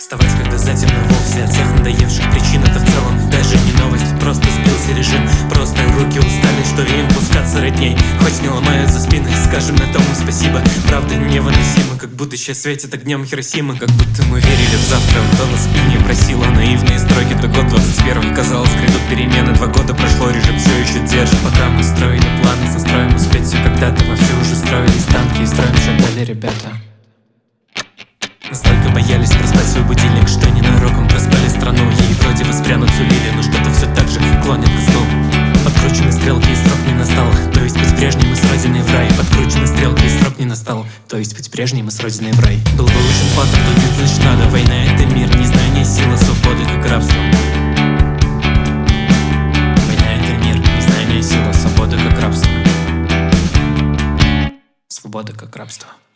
Вставать, когда затемно вовсе от всех надоевших причин. Это в целом даже не новость, просто сбился режим. Просто руки устали, что им пускаться родней. Хоть не ломают за спиной, скажем на том и спасибо. Правда невыносимо, как будущее светит огнем Хиросимы. Как будто мы верили в завтра, в голос и не просила наивные строки. До года 21 казалось, грядут перемены. 2 года прошло, режим все еще держит. Пока мы строили планы, состроим успеть все когда-то. Вовсю уже строились танки и строим шагали ребята. Настолько боялись проспать свой будильник, что ненароком проспали страну. Ей вроде воспрянуть сулили, но что-то все так же клонит к сну. Подкручены стрелки и срок не настал, то есть быть прежним и с родиной в рай. Подкручены стрелки и срок не настал, то есть быть прежним и с родиной в рай. Был выучен паттерн, тут нет, значит надо. Война — это мир, незнание — сила, свободы как рабство. Война — это мир, незнание — сила, свобода как рабство. Свобода как рабство.